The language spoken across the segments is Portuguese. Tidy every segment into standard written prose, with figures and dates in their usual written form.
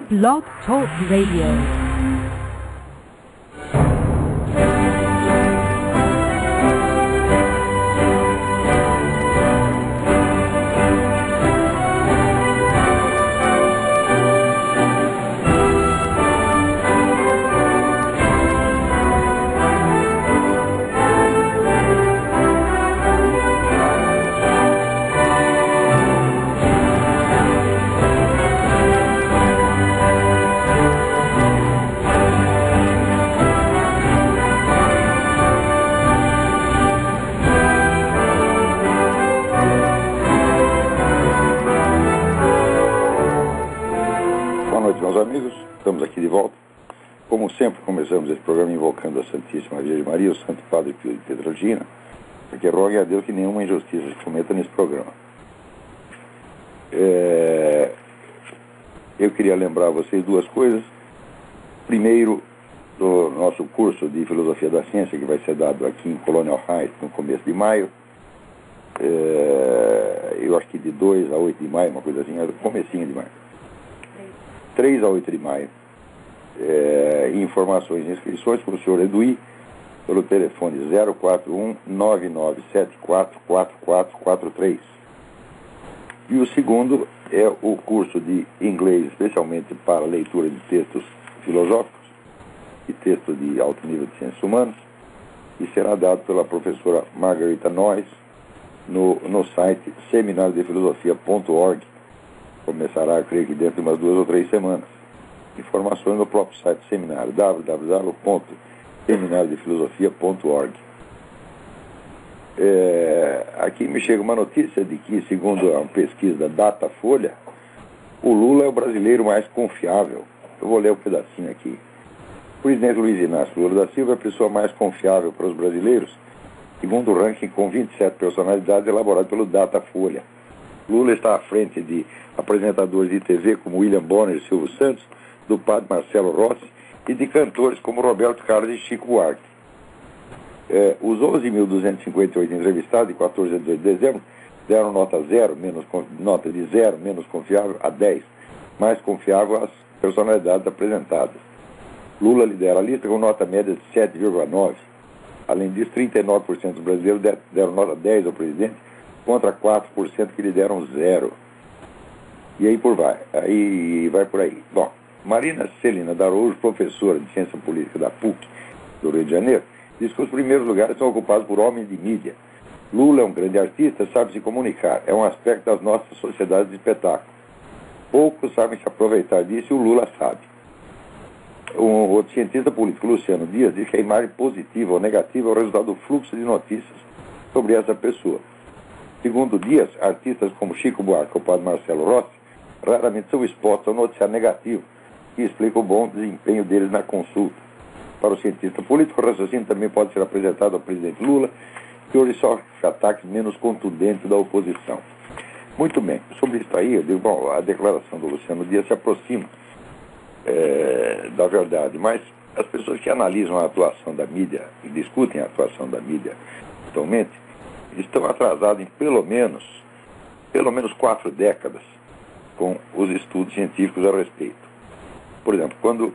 Blog Talk Radio. Começamos esse programa invocando a Santíssima Virgem Maria, o Santo Padre Pio de Pietrelcina, porque rogue a Deus que nenhuma injustiça se cometa nesse programa. Eu queria lembrar a vocês duas coisas. Primeiro, do nosso curso de Filosofia da Ciência, que vai ser dado aqui em Colonial Heights no começo de maio. Eu acho que de 2 a 8 de maio, uma coisa assim, comecinho de maio. 3 a 8 de maio. Informações e inscrições para o senhor Eduí pelo telefone 041-9974-4443. E o segundo é o curso de inglês, especialmente para leitura de textos filosóficos e textos de alto nível de ciências humanas, e será dado pela professora Margarita Noyes no site seminariodefilosofia.org. Começará, creio que dentro de umas 2 ou 3 semanas. Informações no próprio site do seminário, www.seminariodefilosofia.org. Aqui me chega uma notícia de que, segundo uma pesquisa da Datafolha, o Lula é o brasileiro mais confiável. Eu vou ler um pedacinho aqui. O presidente Luiz Inácio Lula da Silva é a pessoa mais confiável para os brasileiros, segundo o ranking com 27 personalidades elaborado pelo Datafolha. Lula está à frente de apresentadores de TV como William Bonner e Silvio Santos, do padre Marcelo Rossi e de cantores como Roberto Carlos e Chico Buarque. Os 11.258 entrevistados, de 14 a 18 de dezembro, deram nota de 0, menos confiável, a 10, mais confiável às personalidades apresentadas. Lula lidera a lista com nota média de 7,9. Além disso, 39% dos brasileiros deram nota 10 ao presidente, contra 4% que lhe deram 0. E aí vai por aí. Bom, Marina Celina D'Araújo, professora de Ciência Política da PUC do Rio de Janeiro, diz que os primeiros lugares são ocupados por homens de mídia. Lula é um grande artista, sabe se comunicar, é um aspecto das nossas sociedades de espetáculo. Poucos sabem se aproveitar disso e o Lula sabe. O outro cientista político, Luciano Dias, diz que a imagem positiva ou negativa é o resultado do fluxo de notícias sobre essa pessoa. Segundo Dias, artistas como Chico Buarque ou o padre Marcelo Rossi raramente são expostos ao noticiário negativo, que explica o bom desempenho deles na consulta. Para o cientista político, o raciocínio também pode ser apresentado ao presidente Lula, que hoje sofre ataques menos contundentes da oposição. Muito bem, sobre isso aí, eu digo, bom, a declaração do Luciano Dias se aproxima da verdade, mas as pessoas que analisam a atuação da mídia e discutem a atuação da mídia atualmente, estão atrasadas em pelo menos 4 décadas com os estudos científicos a respeito. Por exemplo, quando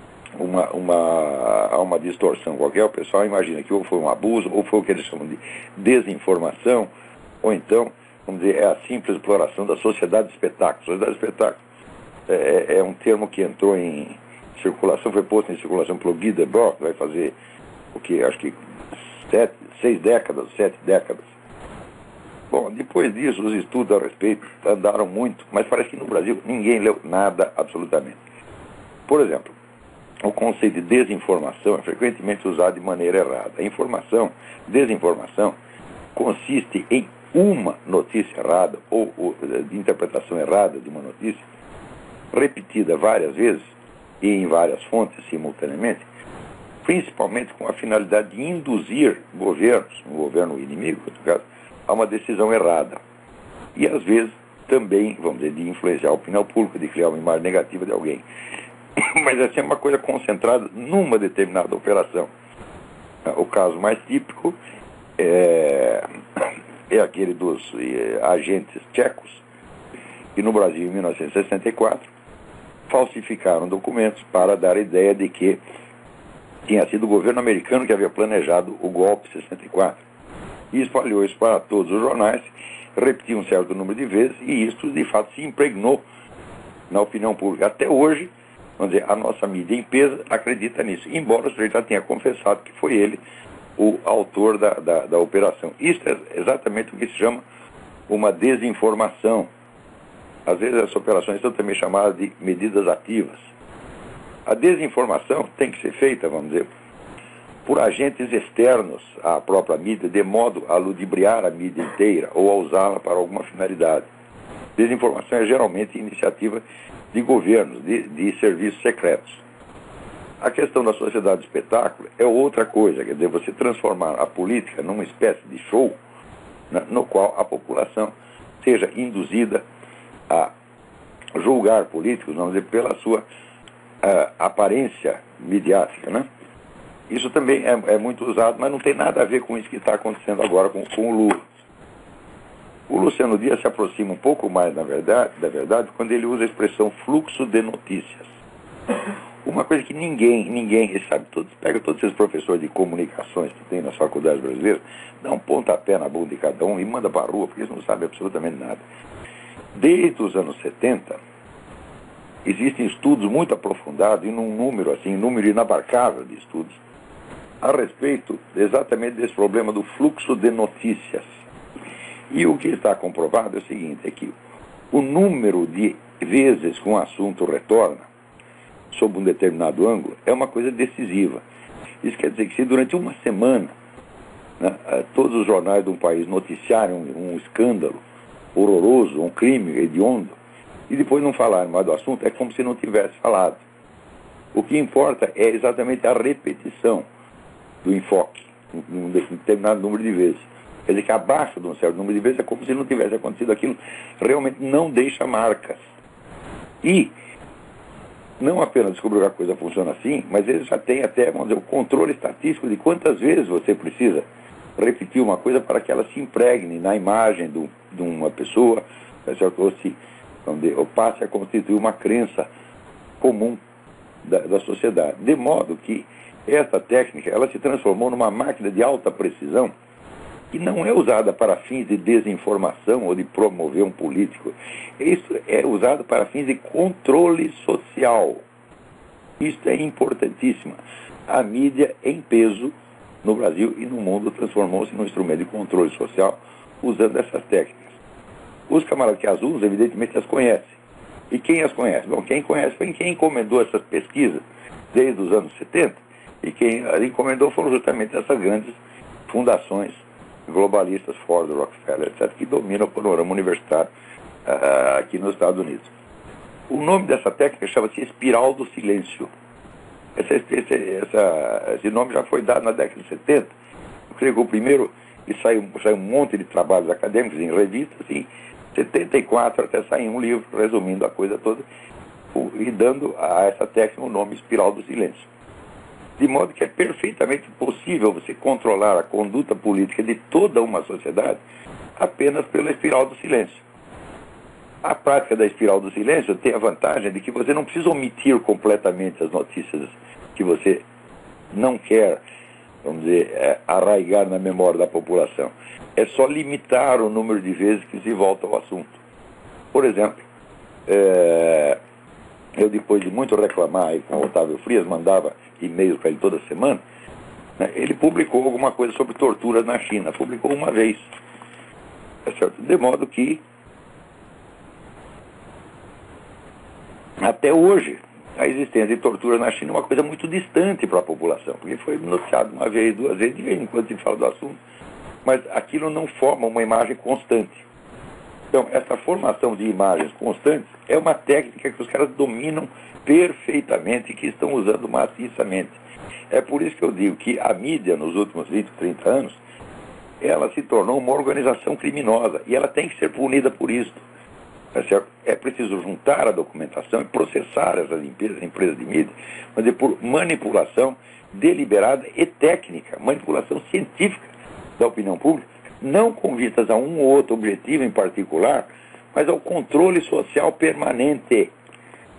há uma distorção qualquer, o pessoal imagina que ou foi um abuso, ou foi o que eles chamam de desinformação, ou então, vamos dizer, é a simples exploração da sociedade de espetáculo. Sociedade de espetáculo é um termo que entrou em circulação, foi posto em circulação pelo Guy Debord, vai fazer o que, acho que 7 décadas. Bom, depois disso, os estudos a respeito andaram muito, mas parece que no Brasil ninguém leu nada absolutamente. Por exemplo, o conceito de desinformação é frequentemente usado de maneira errada. Desinformação, consiste em uma notícia errada, ou de interpretação errada de uma notícia, repetida várias vezes e em várias fontes simultaneamente, principalmente com a finalidade de induzir governos, um governo inimigo, no caso, a uma decisão errada. E às vezes também, vamos dizer, de influenciar a opinião pública, de criar uma imagem negativa de alguém. Mas é sempre uma coisa concentrada numa determinada operação. O caso mais típico é aquele dos agentes tchecos, que no Brasil, em 1964, falsificaram documentos para dar a ideia de que tinha sido o governo americano que havia planejado o golpe de 64. E espalhou isso para todos os jornais, repetiu um certo número de vezes, e isso, de fato, se impregnou na opinião pública. Até hoje, vamos dizer, a nossa mídia em peso acredita nisso, embora o sujeito já tenha confessado que foi ele o autor da operação. Isso é exatamente o que se chama uma desinformação. Às vezes essas operações são também chamadas de medidas ativas. A desinformação tem que ser feita, vamos dizer, por agentes externos à própria mídia, de modo a ludibriar a mídia inteira ou a usá-la para alguma finalidade. Desinformação é geralmente iniciativa de governos, de serviços secretos. A questão da sociedade de espetáculo é outra coisa, quer dizer, você transformar a política numa espécie de show, né, no qual a população seja induzida a julgar políticos, vamos dizer, pela sua aparência midiática, né? Isso também é muito usado, mas não tem nada a ver com isso que está acontecendo agora com o Lula. O Luciano Dias se aproxima um pouco mais da verdade, quando ele usa a expressão fluxo de notícias. Uma coisa que ninguém sabe, pega todos esses professores de comunicações que tem nas faculdades brasileiras, dá um pontapé na bunda de cada um e manda para a rua, porque eles não sabem absolutamente nada. Desde os anos 70, existem estudos muito aprofundados, e num número inabarcável de estudos, a respeito exatamente desse problema do fluxo de notícias. E o que está comprovado é o seguinte, é que o número de vezes que um assunto retorna, sob um determinado ângulo, é uma coisa decisiva. Isso quer dizer que se durante uma semana, né, todos os jornais de um país noticiarem um escândalo horroroso, um crime hediondo, e depois não falarem mais do assunto, é como se não tivesse falado. O que importa é exatamente a repetição do enfoque, um determinado número de vezes. Quer dizer que abaixo de um certo número de vezes é como se não tivesse acontecido aquilo, realmente não deixa marcas. E não apenas descobriu que a coisa funciona assim, mas ele já tem até, vamos dizer, o controle estatístico de quantas vezes você precisa repetir uma coisa para que ela se impregne na imagem de uma pessoa, ou passe a constituir uma crença comum da sociedade. De modo que essa técnica, ela se transformou numa máquina de alta precisão que não é usada para fins de desinformação ou de promover um político. Isso é usado para fins de controle social. Isso é importantíssimo. A mídia em peso no Brasil e no mundo transformou-se num instrumento de controle social usando essas técnicas. Os camaradas que as usam, evidentemente, as conhecem. E quem as conhece? Bom, quem conhece foi quem encomendou essas pesquisas desde os anos 70, e quem as encomendou foram justamente essas grandes fundações globalistas, Ford, Rockefeller, etc., que dominam o panorama universitário aqui nos Estados Unidos. O nome dessa técnica chama-se espiral do silêncio. Esse nome já foi dado na década de 70. Eu creio que o primeiro, e saiu um monte de trabalhos acadêmicos em revistas, e em 74 até sair um livro resumindo a coisa toda e dando a essa técnica o nome espiral do silêncio. De modo que é perfeitamente possível você controlar a conduta política de toda uma sociedade apenas pela espiral do silêncio. A prática da espiral do silêncio tem a vantagem de que você não precisa omitir completamente as notícias que você não quer, vamos dizer, arraigar na memória da população. É só limitar o número de vezes que se volta ao assunto. Por exemplo, eu, depois de muito reclamar aí com o Otávio Frias, mandava e-mails para ele toda semana, né, ele publicou alguma coisa sobre torturas na China. Publicou uma vez. É certo? De modo que, até hoje, a existência de tortura na China é uma coisa muito distante para a população, porque foi noticiado uma vez, duas vezes, de vez em quando se fala do assunto, mas aquilo não forma uma imagem constante. Então, essa formação de imagens constantes é uma técnica que os caras dominam perfeitamente e que estão usando maciçamente. É por isso que eu digo que a mídia, nos últimos 20, 30 anos, ela se tornou uma organização criminosa e ela tem que ser punida por isso. É preciso juntar a documentação e processar essas empresas de mídia, mas por manipulação deliberada e técnica, manipulação científica da opinião pública, não com vistas a um ou outro objetivo em particular, mas ao controle social permanente.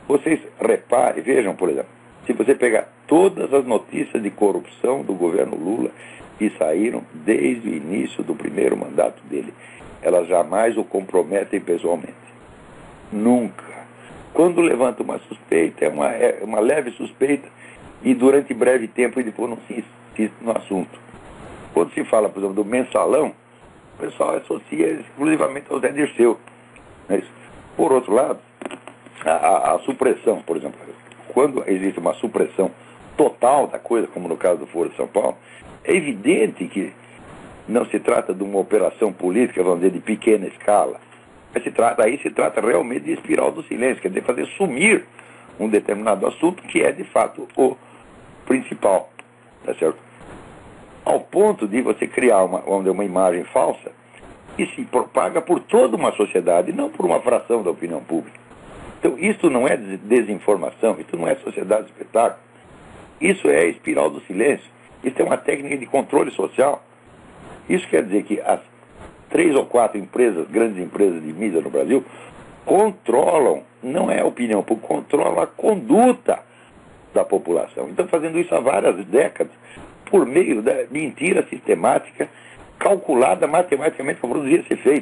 Vocês reparem, vejam, por exemplo, se você pegar todas as notícias de corrupção do governo Lula que saíram desde o início do primeiro mandato dele, elas jamais o comprometem pessoalmente. Nunca. Quando levanta uma suspeita, é uma leve suspeita, e durante breve tempo ele depois não se insiste no assunto. Quando se fala, por exemplo, do mensalão, o pessoal associa exclusivamente ao Zé Dirceu. Não é isso? Por outro lado, a supressão, por exemplo, quando existe uma supressão total da coisa, como no caso do Foro de São Paulo, é evidente que não se trata de uma operação política, vamos dizer, de pequena escala. Aí se trata realmente de espiral do silêncio, quer dizer, fazer sumir um determinado assunto que é, de fato, o principal. Tá certo? Ao ponto de você criar uma imagem falsa que se propaga por toda uma sociedade, não por uma fração da opinião pública. Então, isso não é desinformação, isso não é sociedade de espetáculo. Isso é espiral do silêncio. Isso é uma técnica de controle social. Isso quer dizer que as 3 ou 4 empresas, grandes empresas de mídia no Brasil, controlam, não é a opinião pública, controlam a conduta da população. Então, fazendo isso há várias décadas, por meio da mentira sistemática, calculada matematicamente para produzir esse efeito.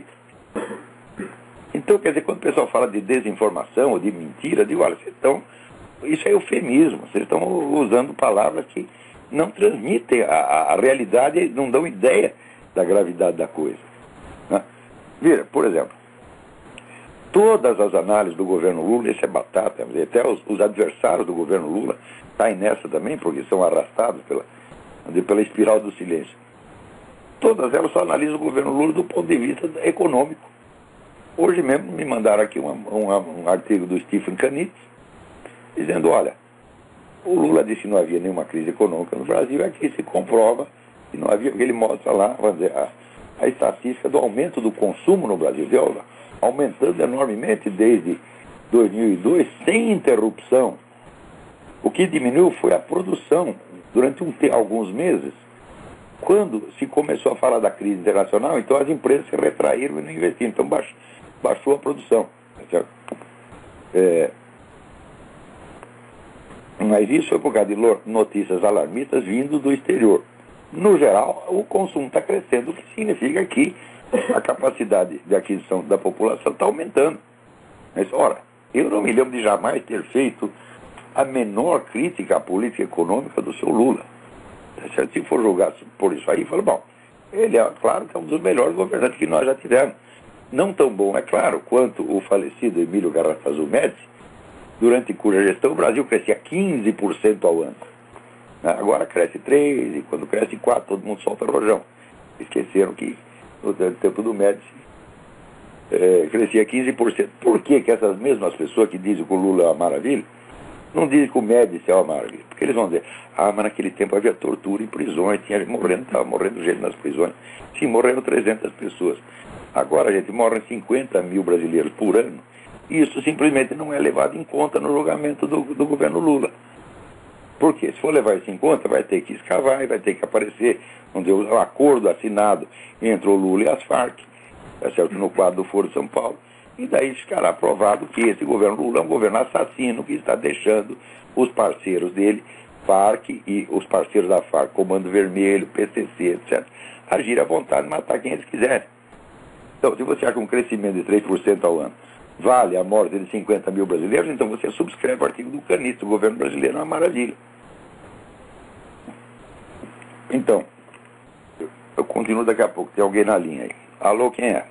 Então, quer dizer, quando o pessoal fala de desinformação ou de mentira, eu digo, olha, isso é eufemismo, vocês estão usando palavras que não transmitem a realidade e não dão ideia da gravidade da coisa. Né? Vira, por exemplo, todas as análises do governo Lula, isso é batata, até os adversários do governo Lula caem nessa também, porque são arrastados pela espiral do silêncio. Todas elas só analisam o governo Lula do ponto de vista econômico. Hoje mesmo me mandaram aqui um artigo do Stephen Kanitz, dizendo, olha, o Lula disse que não havia nenhuma crise econômica no Brasil, aqui se comprova que não havia, porque ele mostra lá, vamos dizer, a estatística do aumento do consumo no Brasil, aumentando enormemente desde 2002, sem interrupção. O que diminuiu foi a produção durante alguns meses. Quando se começou a falar da crise internacional, então as empresas se retraíram e não investiram, então baixou a produção. Certo? Mas isso é por causa de notícias alarmistas vindo do exterior. No geral, o consumo está crescendo, o que significa que a capacidade de aquisição da população está aumentando. Mas, ora, eu não me lembro de jamais ter feito a menor crítica à política econômica do seu Lula. Se for julgar por isso aí, falo, bom, ele é claro que é um dos melhores governantes que nós já tivemos. Não tão bom, é claro, quanto o falecido Emílio Garrastazu Médici, durante cuja gestão o Brasil crescia 15% ao ano. Agora cresce 3%, e quando cresce 4%, todo mundo solta rojão. Esqueceram que no tempo do Médici crescia 15%. Por que essas mesmas pessoas que dizem que o Lula é uma maravilha, não dizem que o Médici é uma maravilha? Porque eles vão dizer, mas naquele tempo havia tortura em prisões, estava morrendo gente nas prisões. Sim, morreram 300 pessoas. Agora, gente, morrem 50 mil brasileiros por ano. E isso simplesmente não é levado em conta no julgamento do governo Lula. Porque se for levar isso em conta, vai ter que escavar e vai ter que aparecer um acordo assinado entre o Lula e as Farc, tá certo? No quadro do Foro de São Paulo. E daí ficará provado que esse governo Lula é um governo assassino que está deixando os parceiros dele, Farc e os parceiros da Farc, Comando Vermelho, PCC, etc., agir à vontade e matar quem eles quiserem. Então, se você acha um crescimento de 3% ao ano vale a morte de 50 mil brasileiros, então você subscreve o artigo do Kanitz, o governo brasileiro é uma maravilha. Então, eu continuo daqui a pouco, tem alguém na linha aí. Alô, quem é?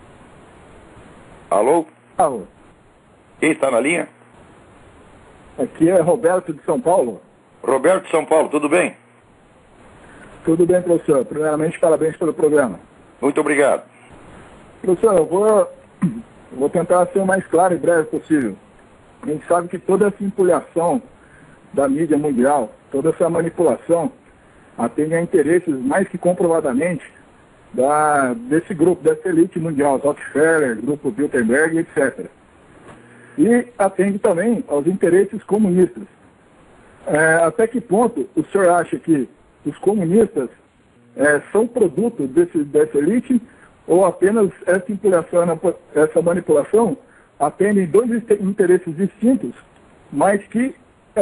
Alô? Alô. Quem está na linha? Aqui é Roberto de São Paulo. Roberto de São Paulo, tudo bem? Tudo bem, professor. Primeiramente, parabéns pelo programa. Muito obrigado. Professor, eu vou tentar ser o mais claro e breve possível. A gente sabe que toda essa empulhação da mídia mundial, toda essa manipulação, atende a interesses mais que comprovadamente desse grupo, dessa elite mundial, Rockefeller, Grupo Bilderberg, etc. E atende também aos interesses comunistas. Até que ponto o senhor acha que os comunistas são produto dessa elite, ou apenas essa empulhação, essa manipulação atendem dois interesses distintos mas que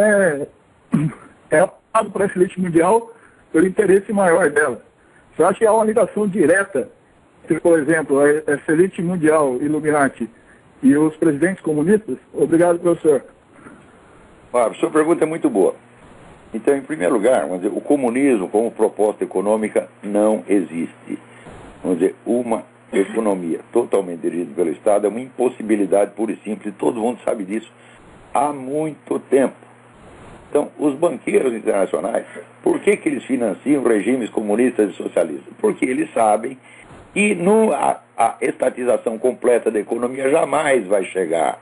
é apoiado por essa elite mundial pelo interesse maior dela. Você acha que há uma ligação direta entre, por exemplo, essa elite mundial Illuminati e os presidentes comunistas? Obrigado, professor. A sua pergunta é muito boa. Então, em primeiro lugar, vamos dizer, o comunismo como proposta econômica não existe. Vamos dizer, uma economia totalmente dirigida pelo Estado é uma impossibilidade pura e simples, e todo mundo sabe disso há muito tempo. Então, os banqueiros internacionais, por que eles financiam regimes comunistas e socialistas? Porque eles sabem que a estatização completa da economia jamais vai chegar,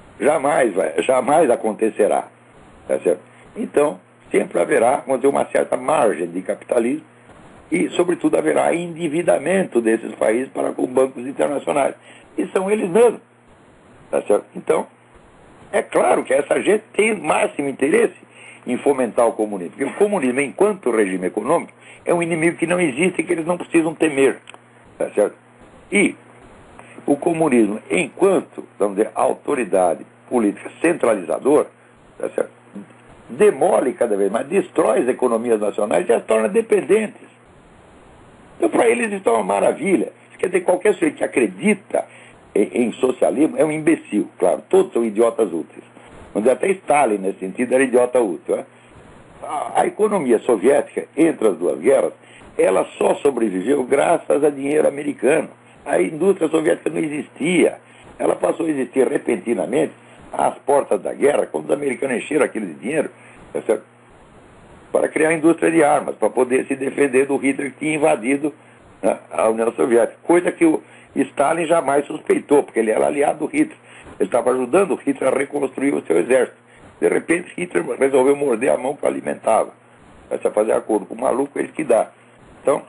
jamais acontecerá. Tá certo? Então, sempre haverá, vamos dizer, uma certa margem de capitalismo e, sobretudo, haverá endividamento desses países para com bancos internacionais. E são eles mesmos. Tá certo? Então, é claro que essa gente tem o máximo interesse em fomentar o comunismo. Porque o comunismo, enquanto regime econômico, é um inimigo que não existe e que eles não precisam temer. Tá certo? E o comunismo, enquanto, vamos dizer, autoridade política centralizadora, tá certo? Demole cada vez mais, destrói as economias nacionais e as torna dependentes. Então, para eles, isso é uma maravilha. Quer dizer, qualquer sujeito que acredita em socialismo é um imbecil, claro, todos são idiotas úteis. Mas até Stalin, nesse sentido, era idiota útil. Né? A economia soviética, entre as duas guerras, ela só sobreviveu graças a dinheiro americano. A indústria soviética não existia. Ela passou a existir repentinamente às portas da guerra, quando os americanos encheram aquilo de dinheiro, tá certo? Para criar a indústria de armas, para poder se defender do Hitler que tinha invadido, né, a União Soviética. Coisa que o Stalin jamais suspeitou, porque ele era aliado do Hitler. Ele estava ajudando o Hitler a reconstruir o seu exército. De repente, Hitler resolveu morder a mão que alimentava. Vai fazer acordo com o maluco, ele que dá. Então,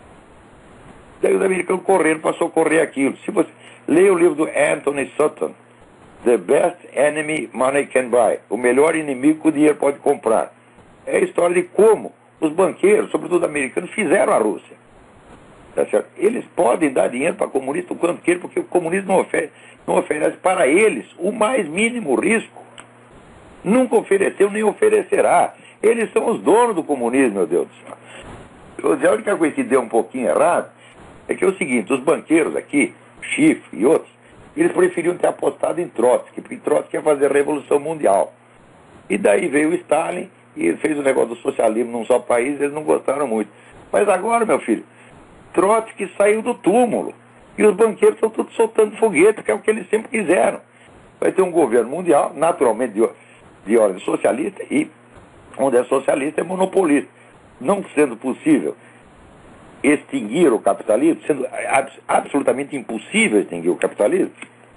daí os americanos correram para socorrer aquilo. Se você leia o livro do Anthony Sutton, The Best Enemy Money Can Buy, o melhor inimigo que o dinheiro pode comprar. É a história de como os banqueiros, sobretudo americanos, fizeram a Rússia. Tá certo? Eles podem dar dinheiro para comunista o quanto queiram, porque o comunismo não oferece para eles o mais mínimo risco. Nunca ofereceu nem oferecerá. Eles são os donos do comunismo, meu Deus do céu. A única coisa que deu um pouquinho errado é que é o seguinte, os banqueiros aqui, Schiff e outros, eles preferiam ter apostado em Trotsky, porque Trotsky ia fazer a Revolução Mundial. E daí veio o Stalin e fez o negócio do socialismo num só país, eles não gostaram muito. Mas agora, meu filho, Trotsky saiu do túmulo. E os banqueiros estão todos soltando foguete, que é o que eles sempre quiseram. Vai ter um governo mundial, naturalmente de ordem socialista, e onde é socialista é monopolista. Não sendo possível extinguir o capitalismo, sendo absolutamente impossível extinguir o capitalismo,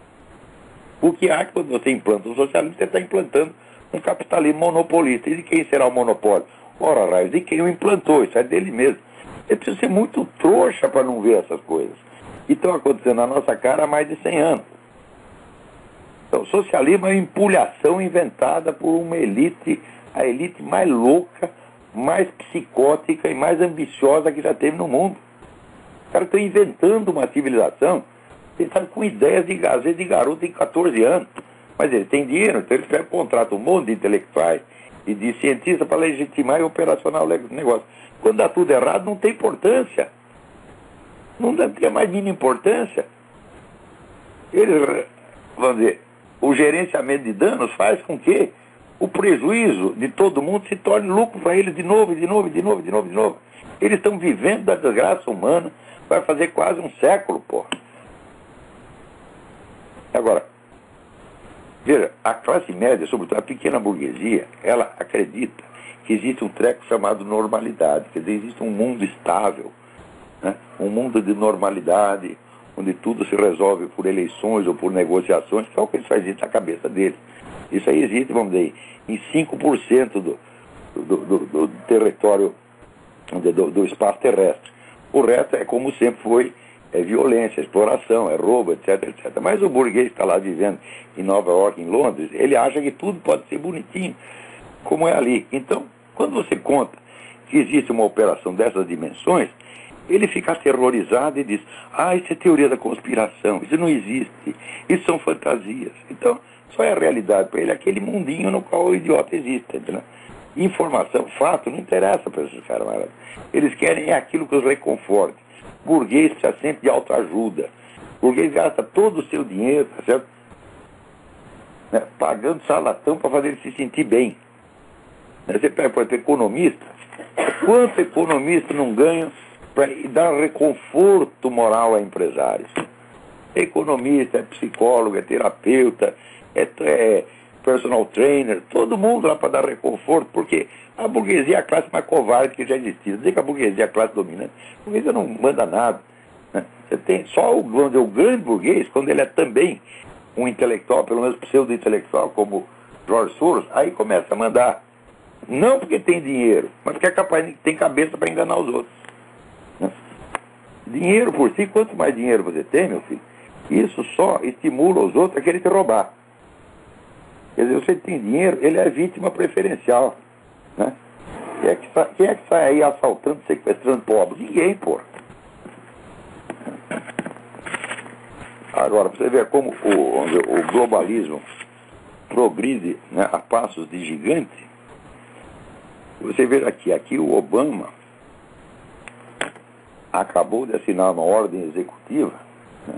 o que há que quando você implanta o socialismo, você está implantando um capitalismo monopolista. E de quem será o monopólio? Ora, raios, de quem o implantou, isso é dele mesmo. Você precisa ser muito trouxa para não ver essas coisas. E estão acontecendo na nossa cara há mais de 100 anos. Então, o socialismo é uma empulhação inventada por uma elite, a elite mais louca, mais psicótica e mais ambiciosa que já teve no mundo. Os caras estão inventando uma civilização, eles estão com ideias de gazeta de garoto de 14 anos. Mas eles têm dinheiro, então eles contratam um monte de intelectuais e de cientistas para legitimar e operacionar o negócio. Quando dá tudo errado, não tem importância. Não tem mais mínima importância. Eles, vamos dizer, o gerenciamento de danos faz com que o prejuízo de todo mundo se torne lucro para eles de novo. Eles estão vivendo da desgraça humana, vai fazer quase um século, porra. Agora, veja, a classe média, sobretudo a pequena burguesia, ela acredita que existe um treco chamado normalidade, quer dizer, existe um mundo estável, né? Um mundo de normalidade, onde tudo se resolve por eleições ou por negociações, que é o que eles fazem na cabeça deles. Isso aí existe, vamos dizer, em 5% do território, do espaço terrestre. O resto é como sempre foi, é violência, exploração, é roubo, etc. Mas o burguês que está lá vivendo em Nova York, em Londres, ele acha que tudo pode ser bonitinho, como é ali. Então, quando você conta que existe uma operação dessas dimensões, ele fica aterrorizado e diz, isso é teoria da conspiração, isso não existe, isso são fantasias. Então, Só é a realidade para ele aquele mundinho no qual o idiota existe, entendeu? Informação, fato, não interessa para esses caras. Eles querem aquilo que os reconforte. Burguês está sempre de autoajuda. Burguês gasta todo o seu dinheiro, tá certo? Né? Pagando salatão para fazer ele se sentir bem. Você pega, por exemplo, economista. Quanto economista não ganha para dar reconforto moral a empresários? É economista, é psicólogo, é terapeuta, é personal trainer, todo mundo lá para dar reconforto, porque a burguesia é a classe mais covarde que já existiu. Dizer que a burguesia é a classe dominante, a burguesia não manda nada. Né? Você tem só o grande burguês, quando ele é também um intelectual, pelo menos pseudo-intelectual, como George Soros, aí começa a mandar. Não porque tem dinheiro, mas porque é capaz, tem cabeça para enganar os outros. Né? Dinheiro por si, quanto mais dinheiro você tem, meu filho, isso só estimula os outros a querer te roubar. Quer dizer, você tem dinheiro, ele é vítima preferencial. Né? Quem é que sai aí assaltando, sequestrando pobre? Ninguém, porra. Agora, para você ver como o globalismo progride, né, a passos de gigante, você vê aqui o Obama acabou de assinar uma ordem executiva, né,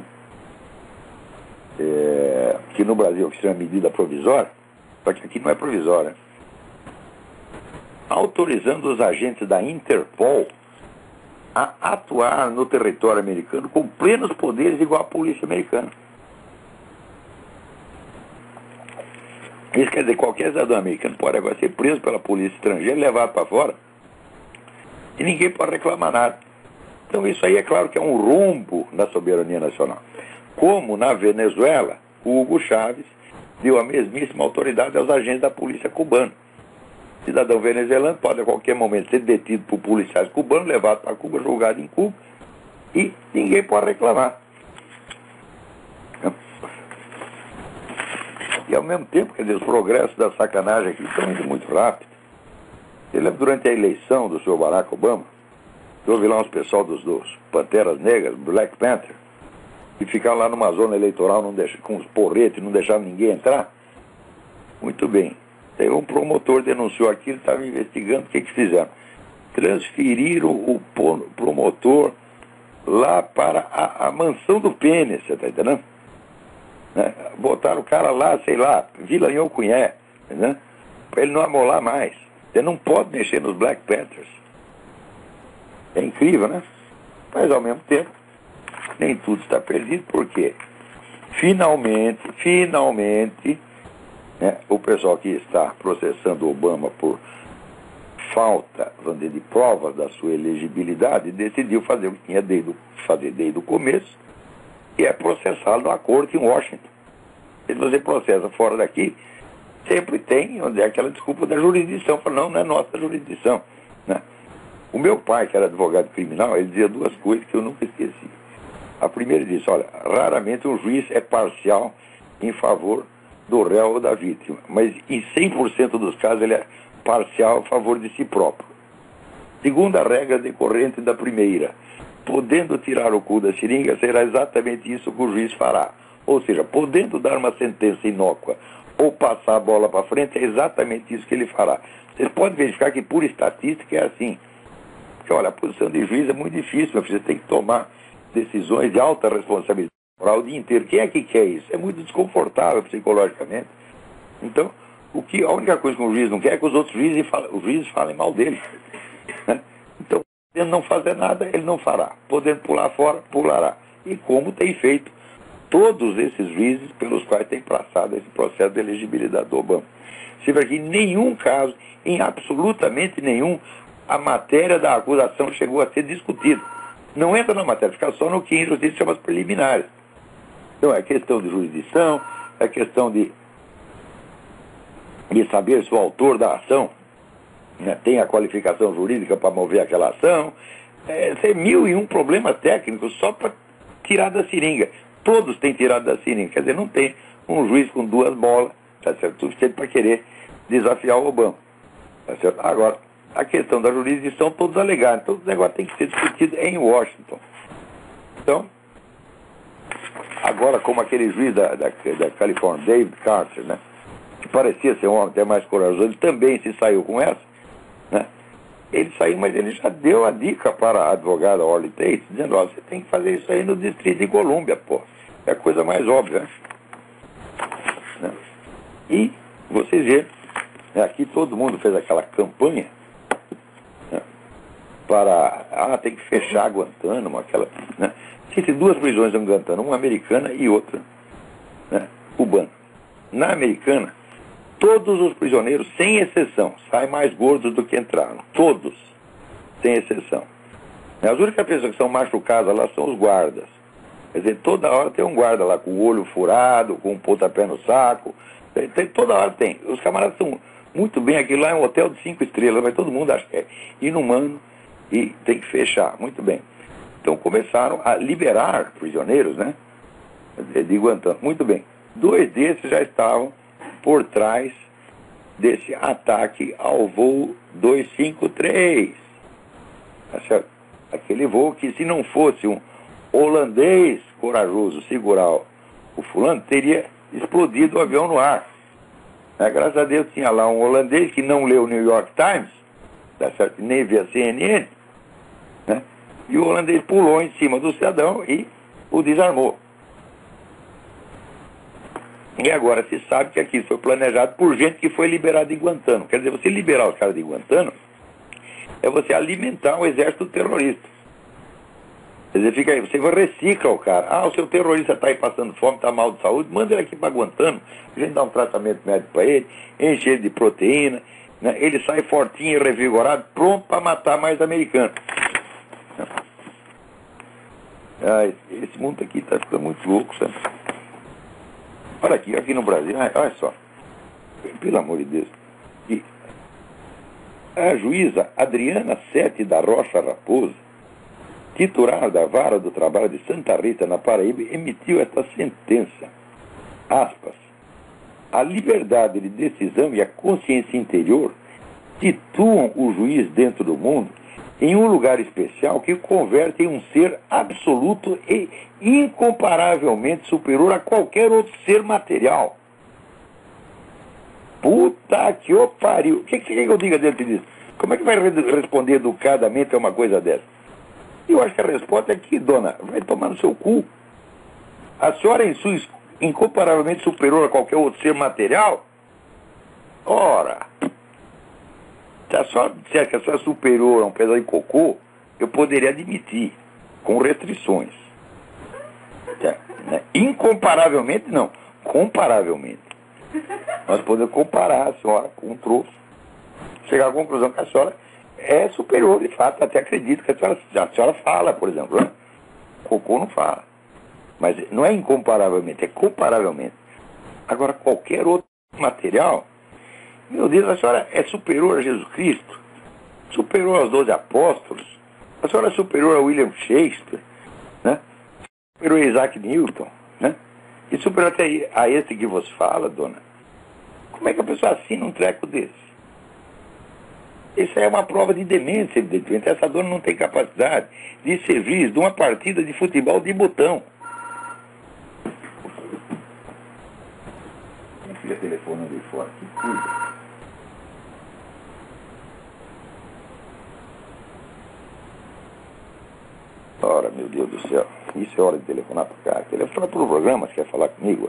que no Brasil que chama medida provisória, só que aqui não é provisória, autorizando os agentes da Interpol a atuar no território americano com plenos poderes igual a polícia americana. Isso quer dizer, qualquer cidadão americano pode agora ser preso pela polícia estrangeira, levado para fora, e ninguém pode reclamar nada. Então isso aí é claro que é um rombo na soberania nacional. Como na Venezuela, o Hugo Chávez deu a mesmíssima autoridade aos agentes da polícia cubana. O cidadão venezuelano pode a qualquer momento ser detido por policiais cubanos, levado para Cuba, julgado em Cuba, e ninguém pode reclamar. E ao mesmo tempo, quer dizer, os progressos da sacanagem aqui estão indo muito rápido. Eu lembro durante a eleição do senhor Barack Obama, houve lá uns pessoal dos Panteras Negras, Black Panther, que ficaram lá numa zona eleitoral com os porretes, não deixavam ninguém entrar. Muito bem. Aí um promotor denunciou aquilo, estava investigando o que fizeram. Transferiram o promotor lá para a mansão do pênis, você está entendendo? Né? Botaram o cara lá, sei lá, Vila Nhocunyé, né? Para ele não amolar mais. Você não pode mexer nos Black Panthers. É incrível, né? Mas ao mesmo tempo, nem tudo está perdido, porque finalmente, né, o pessoal que está processando Obama por falta, vamos dizer, de provas da sua elegibilidade, decidiu fazer o que tinha fazer desde o começo, que é processá-lo na corte em Washington. Se você processa fora daqui, sempre tem onde é aquela desculpa da jurisdição. Fala, não é nossa jurisdição. Né? O meu pai, que era advogado criminal, ele dizia duas coisas que eu nunca esqueci. A primeira ele disse, olha, raramente um juiz é parcial em favor do réu ou da vítima, mas em 100% dos casos ele é parcial a favor de si próprio. Segunda regra decorrente da primeira, podendo tirar o cu da seringa, será exatamente isso que o juiz fará. Ou seja, podendo dar uma sentença inócua ou passar a bola para frente, é exatamente isso que ele fará. Vocês podem verificar que, por estatística, é assim. Porque, olha, a posição de juiz é muito difícil, você tem que tomar decisões de alta responsabilidade moral o dia inteiro. Quem é que quer isso? É muito desconfortável psicologicamente. Então, a única coisa que um juiz não quer é que os outros juízes falem mal dele. Né? Então, podendo não fazer nada, ele não fará. Podendo pular fora, pulará. E como tem feito todos esses juízes pelos quais tem passado esse processo de elegibilidade do Obama. Você vê que em nenhum caso, em absolutamente nenhum, a matéria da acusação chegou a ser discutida. Não entra na matéria, fica só no que em justiça chama as preliminares. Então é questão de jurisdição, é questão de saber se o autor da ação, né, tem a qualificação jurídica para mover aquela ação. Tem 1001 problemas técnicos só para tirar da seringa. Todos têm tirado da seringa. Quer dizer, não tem um juiz com duas bolas, tá certo? Suficiente para querer desafiar o Obama. Tá certo? Agora, a questão da jurisdição, todos alegaram. Então, o negócio tem que ser discutido em Washington. Então, Agora, como aquele juiz da Califórnia, David Carter, né? Que parecia ser um homem até mais corajoso, ele também se saiu com essa, né? Ele saiu, mas ele já deu a dica para a advogada Orly Tate, dizendo, ó, você tem que fazer isso aí no Distrito de Colômbia, pô. É a coisa mais óbvia, né? E vocês vêem, né, aqui todo mundo fez aquela campanha, né, para, tem que fechar Guantánamo, aquela, né? Existem duas prisões em Guantánamo, uma americana e outra, né, cubana. Na americana, todos os prisioneiros, sem exceção, saem mais gordos do que entraram. Todos, sem exceção. As únicas pessoas que são machucadas lá são os guardas. Quer dizer, toda hora tem um guarda lá com o olho furado, com um pontapé no saco. Toda hora tem. Os camaradas estão muito bem. Aquilo lá é um hotel de 5 estrelas, mas todo mundo acha que é inumano e tem que fechar. Muito bem. Então começaram a liberar prisioneiros, né? De Guantánamo. Muito bem. 2 desses já estavam por trás desse ataque ao voo 253. Tá certo? Aquele voo que, se não fosse um holandês corajoso segurar o fulano, teria explodido o avião no ar. Graças a Deus tinha lá um holandês que não leu o New York Times, tá certo? Nem via CNN, né? E o holandês pulou em cima do cidadão e o desarmou. E agora se sabe que aquilo foi planejado por gente que foi liberada em Guantánamo. Quer dizer, você liberar os caras de Guantánamo é você alimentar um exército terrorista. Quer dizer, fica aí, você recicla o cara. O seu terrorista está aí passando fome, está mal de saúde, manda ele aqui para Guantánamo, a gente dá um tratamento médico para ele, enche ele de proteína, né? Ele sai fortinho e revigorado, pronto para matar mais americanos. Esse mundo aqui está ficando muito louco, sabe? Olha aqui no Brasil, olha só, pelo amor de Deus. E a juíza Adriana Sete da Rocha Raposo, titular da Vara do Trabalho de Santa Rita, na Paraíba, emitiu esta sentença, aspas, a liberdade de decisão e a consciência interior situam o juiz dentro do mundo em um lugar especial que o converte em um ser absoluto e incomparavelmente superior a qualquer outro ser material. Puta que o pariu. O que você quer que eu diga dentro disso? Como é que vai responder educadamente a uma coisa dessa? Eu acho que a resposta é que, dona, vai tomar no seu cu. A senhora é incomparavelmente superior a qualquer outro ser material? Ora, se a senhora disser que a senhora é superior a um pedaço de cocô, eu poderia admitir, com restrições. Incomparavelmente, não. Comparavelmente. Nós podemos comparar a senhora com um troço. Chegar à conclusão que a senhora é superior, de fato. Até acredito que a senhora fala, por exemplo. Né? Cocô não fala. Mas não é incomparavelmente, é comparavelmente. Agora, qualquer outro material, meu Deus, a senhora é superior a Jesus Cristo, superior aos 12 apóstolos, a senhora é superior a William Shakespeare, né? Superior a Isaac Newton, né? E superior até a esse que você fala, dona. Como é que a pessoa assina um treco desse? Isso é uma prova de demência, evidentemente. Essa dona não tem capacidade de ser juiz de uma partida de futebol de botão. Minha filha telefonando aí fora, que coisa. Ora, meu Deus do céu, isso é hora de telefonar para cá. Telefona para o programa, você quer falar comigo?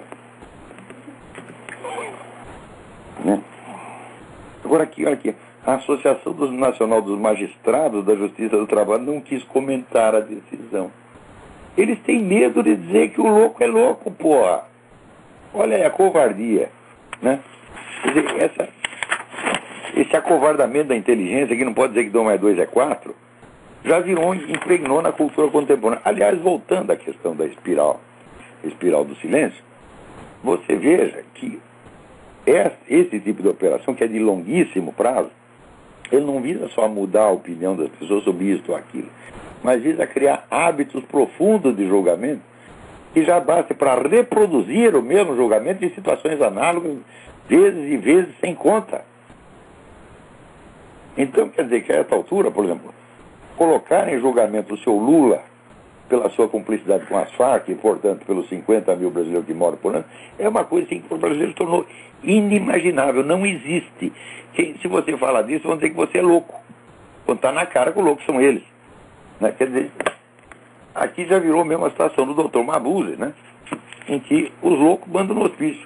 Né? Agora aqui, olha aqui. A Associação Nacional dos Magistrados da Justiça do Trabalho não quis comentar a decisão. Eles têm medo de dizer que o louco é louco, porra. Olha aí a covardia, né? Quer dizer, esse acovardamento da inteligência, que não pode dizer que 2 mais 2 é 4, já impregnou na cultura contemporânea. Aliás, voltando à questão da espiral do silêncio, você veja que esse tipo de operação, que é de longuíssimo prazo, ele não visa só mudar a opinião das pessoas sobre isso ou aquilo, mas visa criar hábitos profundos de julgamento que já basta para reproduzir o mesmo julgamento em situações análogas, vezes e vezes, sem conta. Então, quer dizer que a essa altura, por exemplo, colocar em julgamento o seu Lula, pela sua cumplicidade com as Farc, e, portanto, pelos 50 mil brasileiros que moram por ano, é uma coisa assim, que o brasileiro tornou inimaginável, não existe. Se você falar disso, vão dizer que você é louco. Quando está na cara que o louco são eles. Né? Quer dizer, aqui já virou mesmo a situação do Dr. Mabuse, né? Em que os loucos mandam no hospício.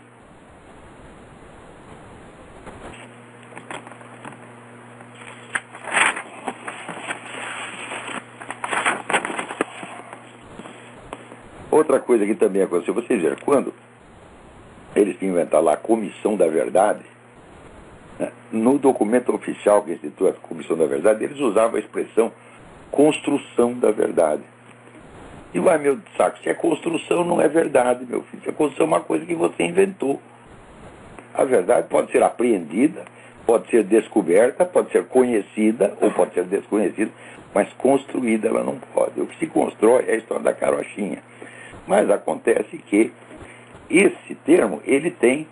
Outra coisa que também aconteceu, vocês viram, quando eles inventaram lá a Comissão da Verdade, né, no documento oficial que institui a Comissão da Verdade, eles usavam a expressão construção da verdade. E vai, meu saco, se é construção, não é verdade, meu filho. Se é construção, é uma coisa que você inventou. A verdade pode ser apreendida, pode ser descoberta, pode ser conhecida, ou pode ser desconhecida, mas construída ela não pode. O que se constrói é a história da carochinha. Mas acontece que esse termo, ele tem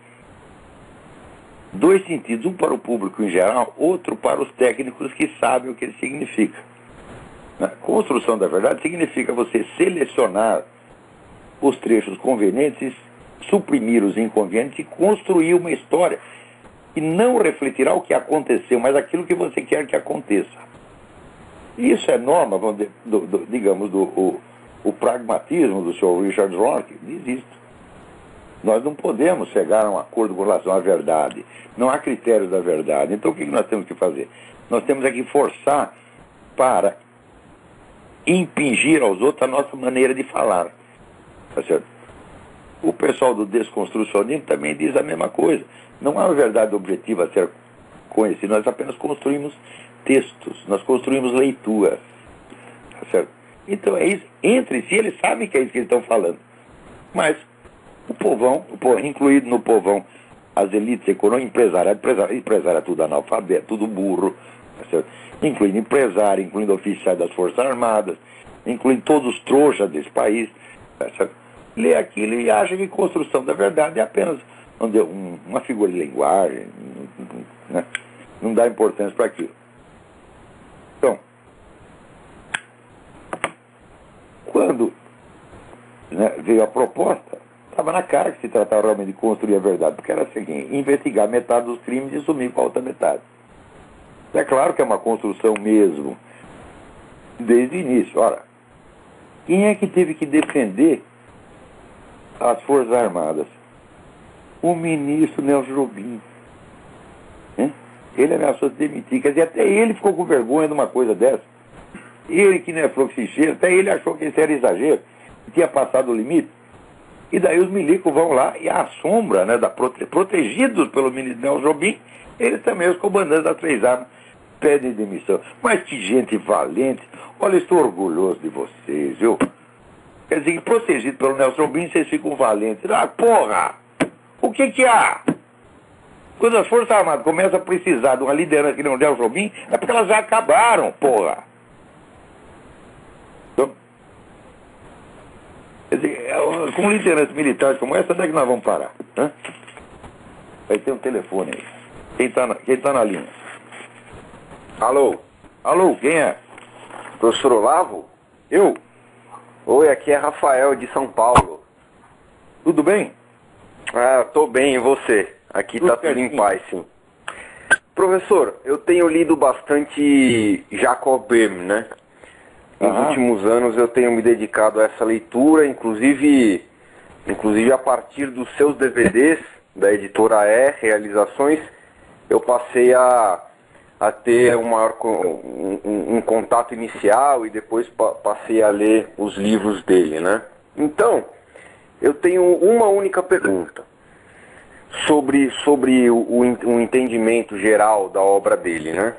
dois sentidos, um para o público em geral, outro para os técnicos que sabem o que ele significa. A construção da verdade significa você selecionar os trechos convenientes, suprimir os inconvenientes e construir uma história que não refletirá o que aconteceu, mas aquilo que você quer que aconteça. Isso é norma, digamos, o pragmatismo do Sr. Richard Rorty, diz isto. Nós não podemos chegar a um acordo com relação à verdade. Não há critérios da verdade. Então o que nós temos que fazer? Nós temos é que forçar para impingir aos outros a nossa maneira de falar. Tá certo? O pessoal do desconstrucionismo também diz a mesma coisa. Não há uma verdade objetiva a ser conhecida. Nós apenas construímos textos. Nós construímos leituras. Tá certo? Então é isso. Entre si eles sabem que é isso que eles estão falando. Mas o povão, incluído no povão as elites econômicas, empresário é tudo analfabeto, tudo burro, tá certo? Incluindo empresário, incluindo oficiais das Forças Armadas, incluindo todos os trouxas desse país, tá certo? Lê aquilo e acha que construção da verdade é apenas uma figura de linguagem, né? Não dá importância para aquilo. Então, quando, né, veio a proposta, estava na cara que se tratava realmente de construir a verdade, porque era o seguinte: investigar metade dos crimes e sumir com a outra metade. É claro que é uma construção mesmo, desde o início. Ora, quem é que teve que defender as Forças Armadas? O ministro Nelson Jobim. Ele ameaçou se demitir, quer dizer, até ele ficou com vergonha de uma coisa dessa. Ele que não é fluxicheiro, até ele achou que isso era exagero, que tinha passado o limite. E daí os milicos vão lá e à sombra, né, protegidos pelo ministro Nelson Jobim, eles também, os comandantes das Três Armas, pedem demissão. Mas que gente valente. Olha, estou orgulhoso de vocês, viu? Quer dizer, que protegido pelo Nelson Jobim, vocês ficam valentes. Ah, porra! O que há? Quando as Forças Armadas começam a precisar de uma liderança que não é o Nelson Jobim, é porque elas já acabaram, porra! Então, quer dizer, com lideranças militares como essa, onde é que nós vamos parar? Hã? Aí tem um telefone aí. Quem tá na linha? Alô? Alô, quem é? Professor Olavo? Eu? Oi, aqui é Rafael de São Paulo. Tudo bem? Ah, tô bem, e você? Aqui tá tudo em paz, sim. Professor, eu tenho lido bastante Jacob Böhme, né? Nos últimos anos eu tenho me dedicado a essa leitura, inclusive a partir dos seus DVDs, da editora E, Realizações, eu passei a ter um contato inicial e depois passei a ler os livros dele, né? Então, eu tenho uma única pergunta sobre o entendimento geral da obra dele, né?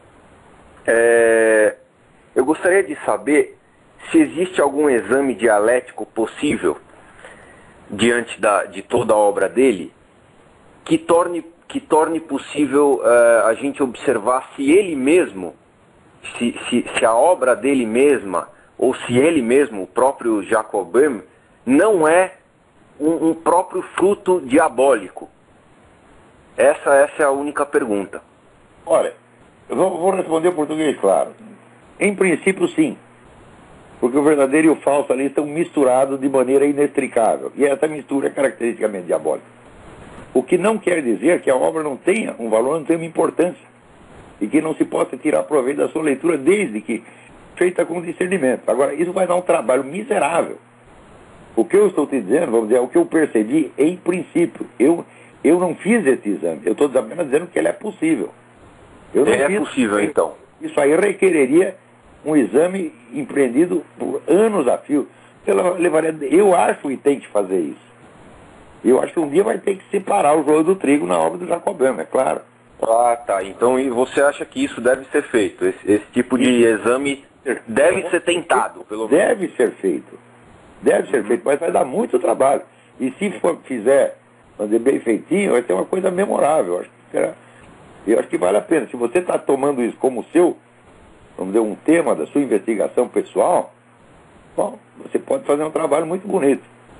Eu gostaria de saber se existe algum exame dialético possível diante de toda a obra dele que torne possível a gente observar se ele mesmo, se a obra dele mesma, ou se ele mesmo, o próprio Jacob Böhme, não é um próprio fruto diabólico. Essa é a única pergunta. Olha, eu vou responder em português, claro. Em princípio, sim. Porque o verdadeiro e o falso ali estão misturados de maneira inextricável. E essa mistura é caracteristicamente diabólica. O que não quer dizer que a obra não tenha um valor, não tenha uma importância. E que não se possa tirar proveito da sua leitura desde que feita com discernimento. Agora, isso vai dar um trabalho miserável. O que eu estou te dizendo, vamos dizer, é o que eu percebi em princípio. Eu não fiz esse exame. Eu estou apenas dizendo que ele é possível. É possível, então. Isso aí requereria um exame empreendido por anos a fio. Eu acho que tem que fazer isso. Eu acho que um dia vai ter que separar o joio do trigo na obra do Jacobin, é claro. Ah, tá. Então e você acha que isso deve ser feito? Esse tipo de exame deve ser tentado, pelo menos? Deve ser feito. Deve ser feito, mas vai dar muito trabalho. E se fizer fazer bem feitinho, vai ser uma coisa memorável. Eu acho que vale a pena. Se você está tomando isso como seu, vamos dizer, um tema da sua investigação pessoal, bom, você pode fazer um trabalho muito bonito.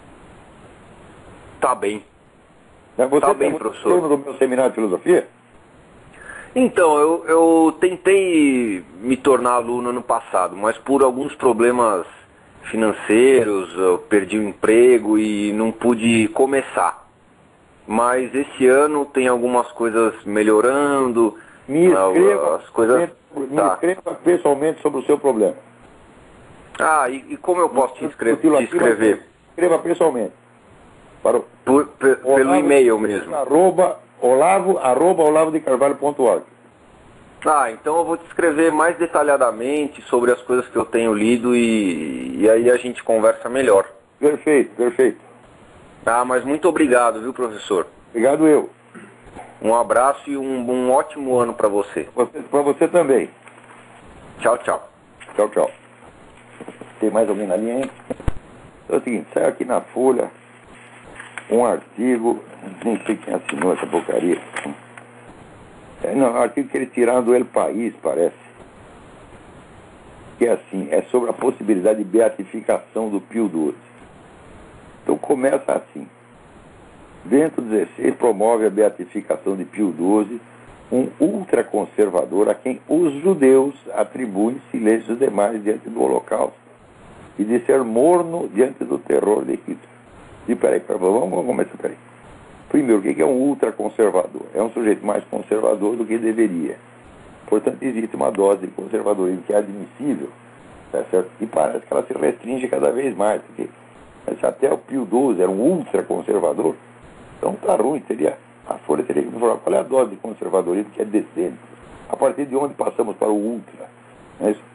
Tá bem. Você tá bem, professor. Do meu seminário de filosofia? Então, eu tentei me tornar aluno ano passado, mas por alguns problemas financeiros, eu perdi o emprego e não pude começar. Mas esse ano tem algumas coisas melhorando. Me escreva, as coisas... escreva pessoalmente sobre o seu problema. Ah, e como eu posso te escrever? Escreva pessoalmente. Pelo e-mail mesmo. Olavo@olavodecarvalho.org. Ah, então eu vou te escrever mais detalhadamente sobre as coisas que eu tenho lido e aí a gente conversa melhor. Perfeito, perfeito. Ah, mas muito obrigado, viu, professor? Obrigado eu. Um abraço e um ótimo ano para você. Para você também. Tchau, tchau. Tchau, tchau. Tem mais alguém na linha, hein? Então é o seguinte, saiu aqui na Folha um artigo, nem sei quem assinou essa porcaria. Um artigo que eles tiraram do El País, parece. Que é assim, é sobre a possibilidade de beatificação do Pio XII. Então começa assim. Bento XVI promove a beatificação de Pio XII, um ultraconservador a quem os judeus atribuem silêncio demais diante do Holocausto e de ser morno diante do terror de Hitler. E vamos começar, peraí. Primeiro, o que é um ultraconservador? É um sujeito mais conservador do que deveria. Portanto, existe uma dose de conservadorismo que é admissível, tá certo? E parece que ela se restringe cada vez mais, porque se até o Pio XII era um ultraconservador, então tá ruim, a Folha teria que informar qual é a dose de conservadorismo que é decente. A partir de onde passamos para o ultra, não é isso?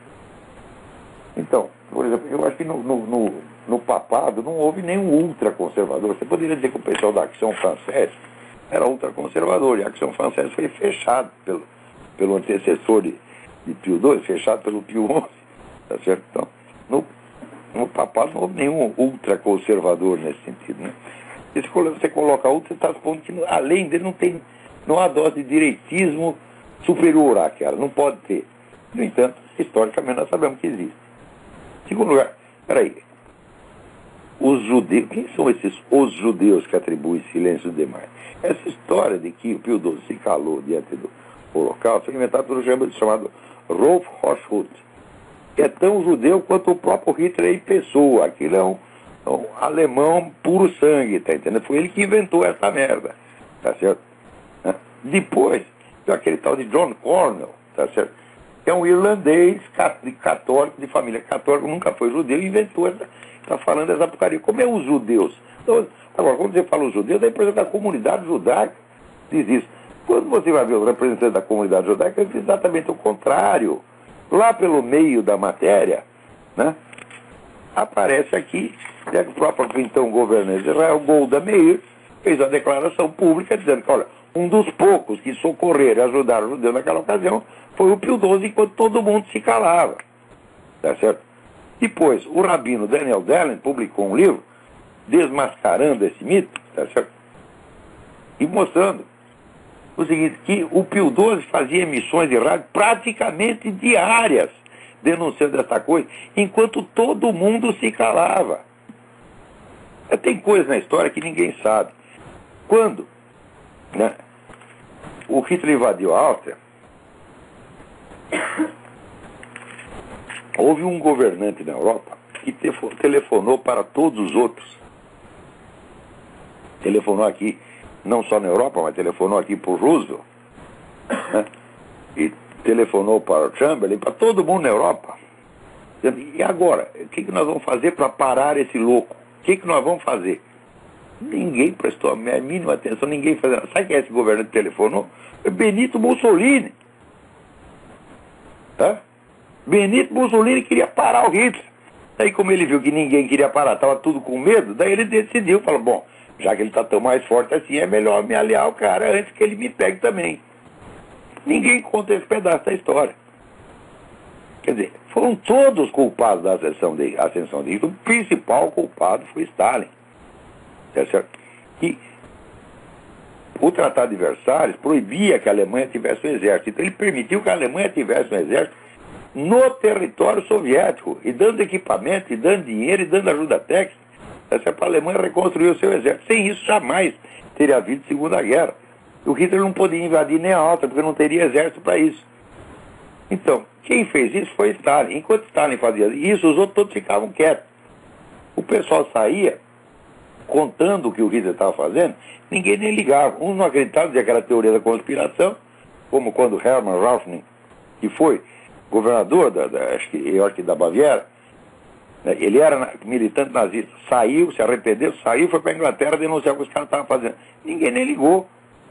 Então, por exemplo, eu acho que no papado não houve nenhum ultraconservador. Você poderia dizer que o pessoal da Action Française era ultraconservador, e a Action Française foi fechado pelo antecessor de Pio XII, fechado pelo Pio XI, tá certo? Então, no papado não houve nenhum ultraconservador nesse sentido, né? E se você coloca ultra, você está supondo que além dele não há dose de direitismo superior àquela, não pode ter. No entanto, historicamente nós sabemos que existe. Segundo lugar, peraí, os judeus, quem são os judeus que atribuem silêncio demais? Essa história de que o Pio XII se calou diante do Holocausto foi inventada por um chamado Rolf Hochhuth, que é tão judeu quanto o próprio Hitler em pessoa. Aquilo é um alemão puro sangue, tá entendendo? Foi ele que inventou essa merda, tá certo? Depois, aquele tal de John Cornell, tá certo? Que é um irlandês católico, de família católica, nunca foi judeu, e inventou está falando essa porcaria. Como é os judeus? Então, agora, quando você fala os judeus, daí, por exemplo, a comunidade judaica diz isso. Quando você vai ver o representante da comunidade judaica, ele diz exatamente o contrário. Lá pelo meio da matéria, né, aparece aqui, o próprio então governante de Israel, Golda Meir, fez a declaração pública dizendo que, olha, um dos poucos que socorreram e ajudaram o judeu naquela ocasião foi o Pio XII, enquanto todo mundo se calava. Tá certo? Depois, o rabino Daniel Dellen publicou um livro desmascarando esse mito, tá certo? E mostrando o seguinte, que o Pio XII fazia emissões de rádio praticamente diárias, denunciando essa coisa, enquanto todo mundo se calava. Tem coisas na história que ninguém sabe. Quando, né, o Hitler invadiu a Áustria, houve um governante na Europa e telefonou para todos os outros. Telefonou aqui, não só na Europa, mas telefonou aqui para o Roosevelt, né? E telefonou para o Chamberlain, para todo mundo na Europa. E agora, o que nós vamos fazer para parar esse louco? O que nós vamos fazer? Ninguém prestou a mínima atenção, ninguém fazia nada. Sabe quem é esse governante que telefonou? É Benito Mussolini. Tá? Benito Mussolini queria parar o Hitler. Daí, como ele viu que ninguém queria parar, estava tudo com medo, daí ele decidiu, falou, bom, já que ele está tão mais forte assim, é melhor me aliar ao cara antes que ele me pegue também. Ninguém conta esse pedaço da história. Quer dizer, foram todos culpados da ascensão de Hitler. O principal culpado foi Stalin. Tá certo? E o Tratado de Versalhes proibia que a Alemanha tivesse um exército. Então ele permitiu que a Alemanha tivesse um exército no território soviético, e dando equipamento, e dando dinheiro, e dando ajuda técnica, para a Alemanha reconstruir o seu exército. Sem isso, jamais teria havido Segunda Guerra. O Hitler não podia invadir nem a Áustria, porque não teria exército para isso. Então, quem fez isso foi Stalin. Enquanto Stalin fazia isso, os outros todos ficavam quietos. O pessoal saía contando o que o Hitler estava fazendo, ninguém nem ligava. Uns não acreditavam, dizia que era teoria da conspiração, como quando Hermann Rauschning, que foi governador acho que da Baviera, né, ele era militante nazista, saiu, se arrependeu, saiu, foi para a Inglaterra denunciar o que os caras estavam fazendo. Ninguém nem ligou.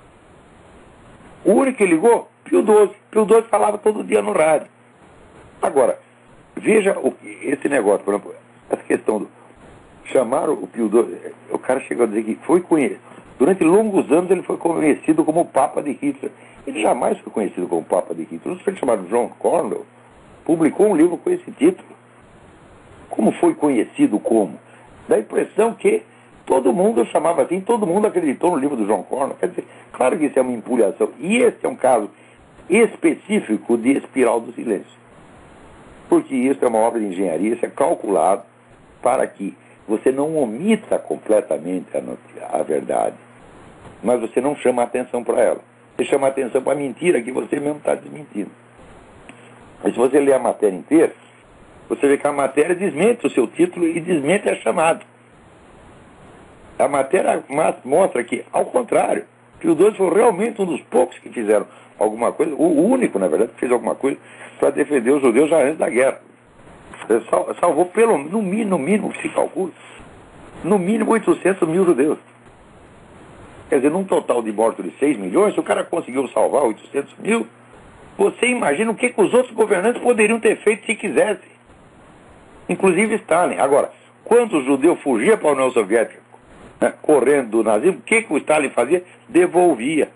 O único que ligou, Pio XII. Pio XII falava todo dia no rádio. Agora, veja esse negócio, por exemplo, essa questão do... Chamaram o Pio XII, o cara chegou a dizer que foi conhecido. Durante longos anos ele foi conhecido como Papa de Hitler. Ele jamais foi conhecido como Papa de Hitler. Um sujeito chamado John Cornwell publicou um livro com esse título. Como foi conhecido como? Dá a impressão que todo mundo chamava assim, todo mundo acreditou no livro do John Cornwell. Quer dizer, claro que isso é uma empulhação. E esse é um caso específico de espiral do silêncio. Porque isso é uma obra de engenharia, isso é calculado para que você não omita completamente a verdade, mas você não chama a atenção para ela. Você chama a atenção para a mentira que você mesmo está desmentindo. Mas se você ler a matéria inteira, você vê que a matéria desmente o seu título e desmente a chamada. A matéria mostra que, ao contrário, Pio XII foi realmente um dos poucos que fizeram alguma coisa, o único, na verdade, que fez alguma coisa para defender os judeus já antes da guerra. Salvou no mínimo que se calcula, no mínimo 800 mil judeus. Quer dizer, num total de mortos de 6 milhões, se o cara conseguiu salvar 800 mil, você imagina o que os outros governantes poderiam ter feito se quisessem. Inclusive Stalin. Agora, quando o judeu fugia para a União Soviética, né, correndo do nazismo, o que o Stalin fazia? Devolvia.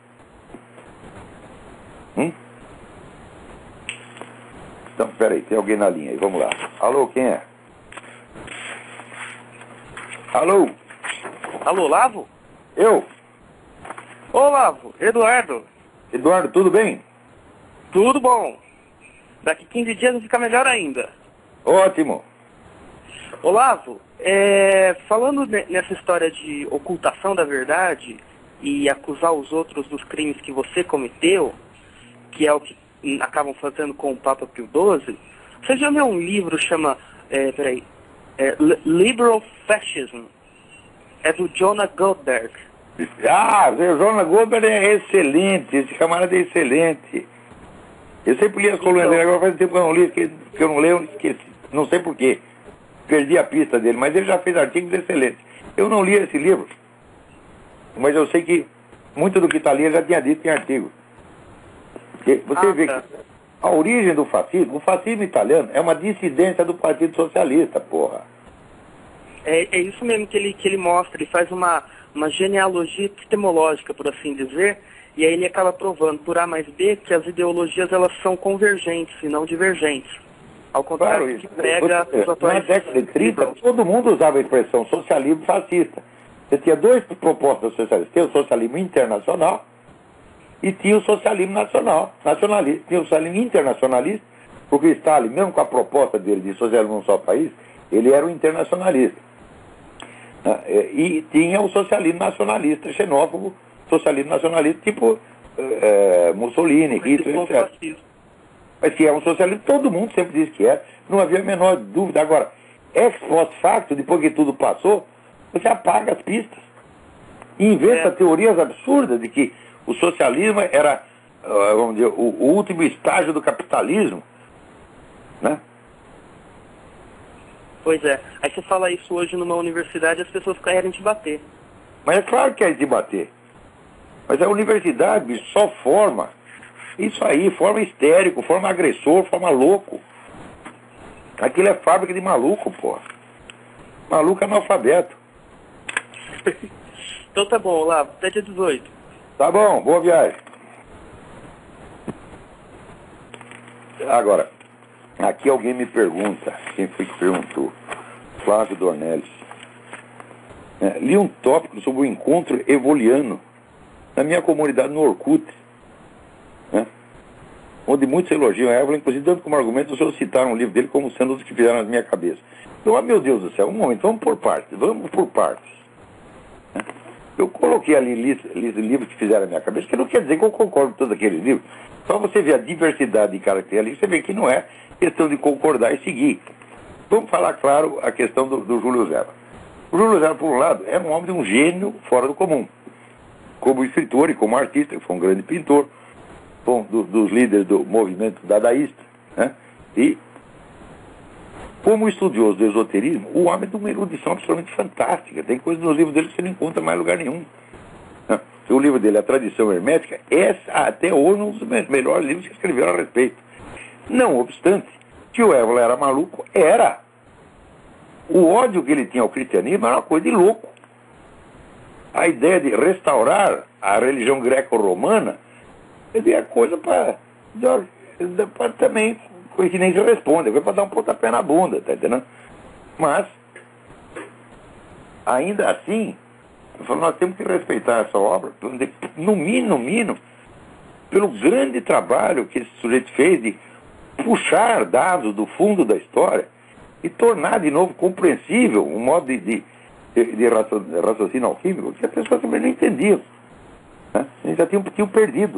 Então, peraí, tem alguém na linha aí, vamos lá. Alô, quem é? Alô? Alô, Lavo? Eu? Ô, Lavo, Eduardo. Eduardo, tudo bem? Tudo bom. Daqui 15 dias vai ficar melhor ainda. Ótimo. Olavo, falando nessa história de ocultação da verdade e acusar os outros dos crimes que você cometeu, que é o que acabam fazendo com o Papa Pio XII, você já leu um livro que chama, Liberal Fascism? É do Jonah Goldberg. Ah, o Jonah Goldberg é excelente, esse camarada é excelente. Eu sempre li as colunas dele, agora faz tempo que eu não li, que eu não leio, esqueci. Não sei porquê. Perdi a pista dele, mas ele já fez artigos excelentes. Eu não li esse livro, mas eu sei que muito do que está ali ele já tinha dito em artigo. Você vê que a origem do fascismo, o fascismo italiano é uma dissidência do Partido Socialista, porra. É isso mesmo que ele mostra, ele faz uma genealogia epistemológica, por assim dizer, e aí ele acaba provando, por A mais B, que as ideologias elas são convergentes e não divergentes. Ao contrário do que prega os atuais... Na década de 30, todo mundo usava a expressão socialismo fascista. Você tinha duas propostas socialistas. Tinha o socialismo internacional e tinha o socialismo nacionalista. Tinha o socialismo internacionalista, porque Stalin, mesmo com a proposta dele de socialismo num só país, ele era um internacionalista. E tinha o socialismo nacionalista, xenófobo, socialismo nacionalista, tipo Mussolini, Hitler, etc. Mas que é um socialismo, todo mundo sempre disse que é, não havia a menor dúvida. Agora, ex post facto, depois que tudo passou, você apaga as pistas. E inventa teorias absurdas de que o socialismo era, vamos dizer, o último estágio do capitalismo, né? Pois é. Aí você fala isso hoje numa universidade e as pessoas querem te bater. Mas é claro que é de bater. Mas a universidade, bicho, só forma isso aí, forma histérico, forma agressor, forma louco. Aquilo é fábrica de maluco, pô. Maluco analfabeto. Então tá bom, Olavo, até dia 18. Tá bom, boa viagem. Agora, aqui alguém me pergunta, quem foi que perguntou? Flávio Dornelles. Li um tópico sobre o encontro evoliano na minha comunidade no Orkut, né? Onde muitos elogiam a Evelyn, inclusive dando como argumento, os senhores citaram o livro dele como sendo os que fizeram na minha cabeça. Então, meu Deus do céu, um momento, vamos por partes. Né? Eu coloquei ali livros que fizeram na minha cabeça, que não quer dizer que eu concordo com todos aqueles livros. Só você ver a diversidade de caracteres ali, você vê que não é questão de concordar e seguir. Vamos falar, claro, a questão do Júlio Zella. O Júlio Zella, por um lado, é um homem de um gênio fora do comum. Como escritor e como artista, que foi um grande pintor, bom, dos líderes do movimento dadaísta, né? E, como estudioso do esoterismo, o homem é de uma erudição absolutamente fantástica. Tem coisas nos livros dele que você não encontra em mais lugar nenhum. Né? O livro dele, A Tradição Hermética, é até hoje um dos melhores livros que escreveram a respeito. Não obstante, que o Évola era maluco, era. O ódio que ele tinha ao cristianismo era uma coisa de louco. A ideia de restaurar a religião greco-romana é coisa para também, coisa que nem se responde, é coisa para dar um pontapé na bunda, tá entendendo? Mas, ainda assim, eu falo, nós temos que respeitar essa obra, no mínimo, pelo grande trabalho que esse sujeito fez de puxar dados do fundo da história e tornar de novo compreensível um modo de raciocínio alquímico que as pessoas também não entendiam. Né? Eles já tinham perdido.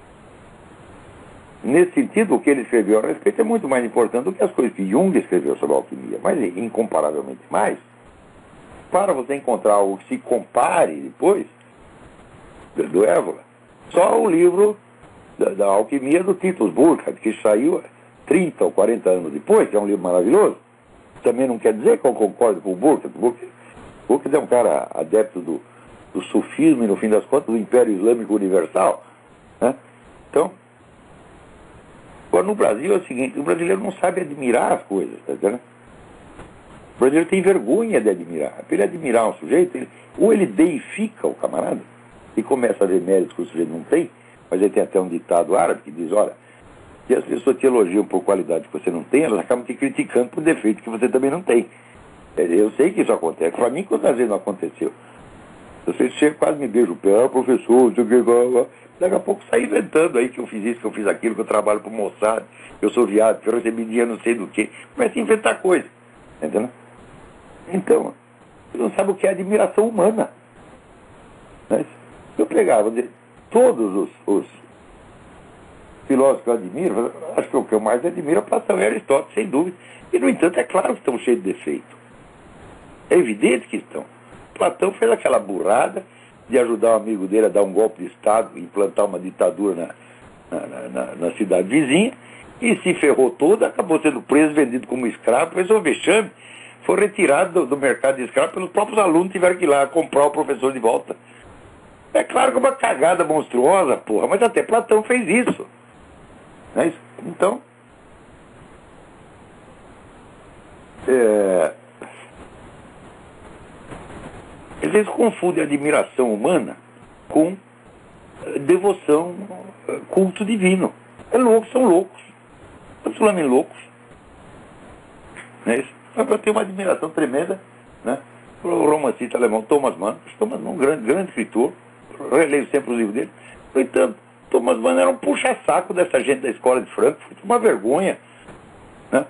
Nesse sentido, o que ele escreveu a respeito é muito mais importante do que as coisas que Jung escreveu sobre a alquimia, mas incomparavelmente mais. Para você encontrar algo que se compare depois do Évola, só o livro da alquimia do Titus Burckhardt, que saiu 30 ou 40 anos depois, que é um livro maravilhoso. Também não quer dizer que eu concordo com o Burckhardt. Burckhardt é um cara adepto do sufismo e, no fim das contas, do Império Islâmico Universal. Né? Então, agora no Brasil é o seguinte, o brasileiro não sabe admirar as coisas, tá entendendo? O brasileiro tem vergonha de admirar. Para ele admirar um sujeito, ou ele deifica o camarada e começa a ver méritos que o sujeito não tem, mas ele tem até um ditado árabe que diz, olha, se as pessoas te elogiam por qualidade que você não tem, elas acabam te criticando por defeito que você também não tem. Eu sei que isso acontece. Para mim, quantas vezes não aconteceu? Você chega, quase me beija o pé, professor, não sei o que, daqui a pouco sai inventando aí que eu fiz isso, que eu fiz aquilo, que eu trabalho para o Mossad, que eu sou viado, que eu recebi dinheiro não sei do que. Começa a inventar coisa. Entendeu? Então, você não sabe o que é admiração humana. Mas eu pegava todos os filósofos que eu admiro, acho que o que eu mais admiro é Platão e Aristóteles, sem dúvida. E, no entanto, é claro que estão cheios de defeito. É evidente que estão. Platão fez aquela burrada de ajudar um amigo dele a dar um golpe de Estado e implantar uma ditadura na cidade vizinha, e se ferrou toda, acabou sendo preso, vendido como escravo, fez um vexame, foi retirado do mercado de escravo pelos próprios alunos, tiveram que ir lá comprar o professor de volta. É claro que é uma cagada monstruosa, porra, mas até Platão fez isso. Não é isso? Então, às vezes confundem admiração humana com devoção, culto divino. É louco, são loucos. Absolutamente loucos. Não é isso? Mas eu tenho uma admiração tremenda, né, para o romancista alemão Thomas Mann. Thomas Mann, um grande escritor. Eu releio sempre os livros dele. No entanto, Thomas Mann era um puxa-saco dessa gente da escola de Frankfurt. Uma vergonha. Né?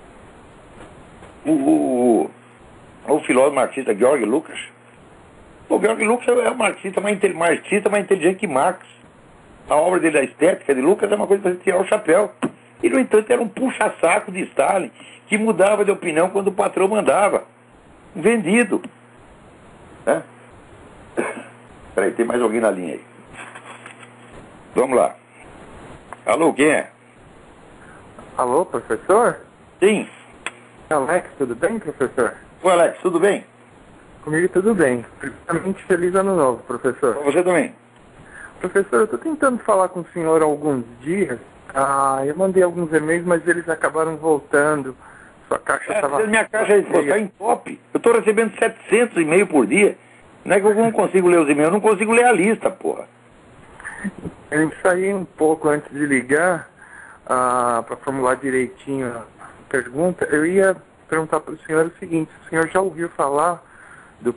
O filósofo marxista Georg Lukács. O Georg Lukács é um marxista mais inteligente que Marx. A obra dele, a estética de Lukács, é uma coisa para você tirar o chapéu. E, no entanto, era um puxa-saco de Stalin que mudava de opinião quando o patrão mandava. Vendido. Né? Peraí, tem mais alguém na linha aí. Vamos lá. Alô, quem é? Alô, professor? Sim. Alex, tudo bem, professor? Oi, Alex, tudo bem? Comigo tudo bem. Primeiramente, feliz ano novo, professor. Com você também. Professor, eu estou tentando falar com o senhor há alguns dias. Eu mandei alguns e-mails, mas eles acabaram voltando. Sua caixa estava... Minha caixa está em top. Eu estou recebendo 700 e-mails por dia. Não é que eu não consigo ler os e-mails, eu não consigo ler a lista, porra. Eu ensaiei um pouco antes de ligar para formular direitinho a pergunta. Eu ia perguntar para o senhor o seguinte: o senhor já ouviu falar do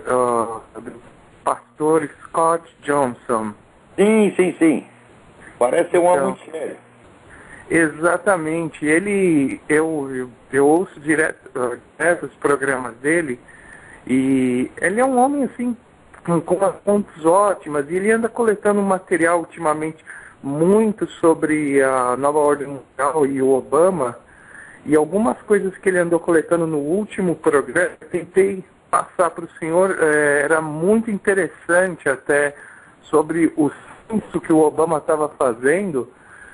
pastor Scott Johnson? Sim. Parece ser um homem muito sério. Exatamente. Eu ouço direto os programas dele, e ele é um homem assim com fontes ótimas, e ele anda coletando material ultimamente muito sobre a nova ordem mundial e o Obama, e algumas coisas que ele andou coletando no último programa, eu tentei passar para o senhor, era muito interessante até, sobre o censo que o Obama estava fazendo,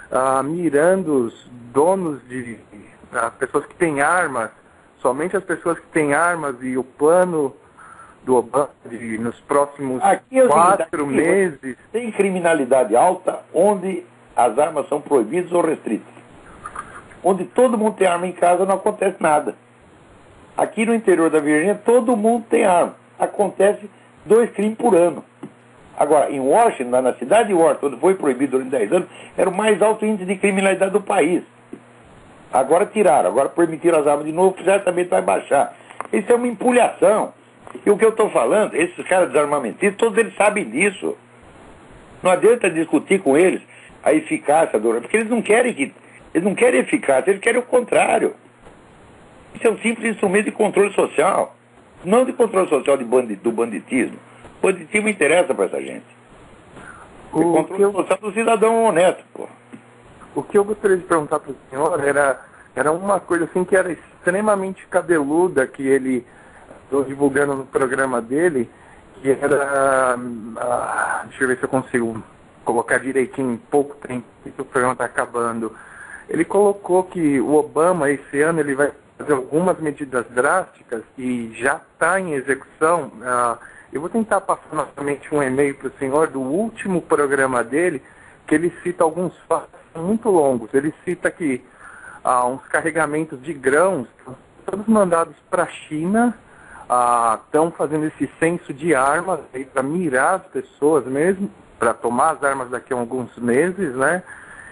mirando os donos as pessoas que têm armas, somente as pessoas que têm armas, e o plano do Obama nos próximos 4 meses. Tem criminalidade alta onde as armas são proibidas ou restritas. Onde todo mundo tem arma em casa, não acontece nada. Aqui no interior da Virgínia, todo mundo tem arma. Acontece 2 crimes por ano. Agora, em Washington, na cidade de Washington, onde foi proibido durante 10 anos, era o mais alto índice de criminalidade do país. Agora tiraram, agora permitiram as armas de novo, certamente vai baixar. Isso é uma empulhação. E o que eu estou falando, esses caras desarmamentistas, todos eles sabem disso. Não adianta discutir com eles a eficácia do... Porque eles não querem eficácia, eles querem o contrário. Isso é um simples instrumento de controle social. Não de controle social do banditismo. O banditismo interessa para essa gente. O controle social do cidadão honesto, pô. O que eu gostaria de perguntar para o senhor era uma coisa assim que era extremamente cabeluda, que ele estou divulgando no programa dele, que era... deixa eu ver se eu consigo colocar direitinho em pouco tempo, que o programa está acabando. Ele colocou que o Obama, esse ano, ele vai fazer algumas medidas drásticas e já está em execução. Eu vou tentar passar novamente um e-mail para o senhor do último programa dele, que ele cita alguns fatos muito longos. Ele cita que uns carregamentos de grãos, todos mandados para a China, estão fazendo esse censo de armas para mirar as pessoas mesmo, para tomar as armas daqui a alguns meses, né?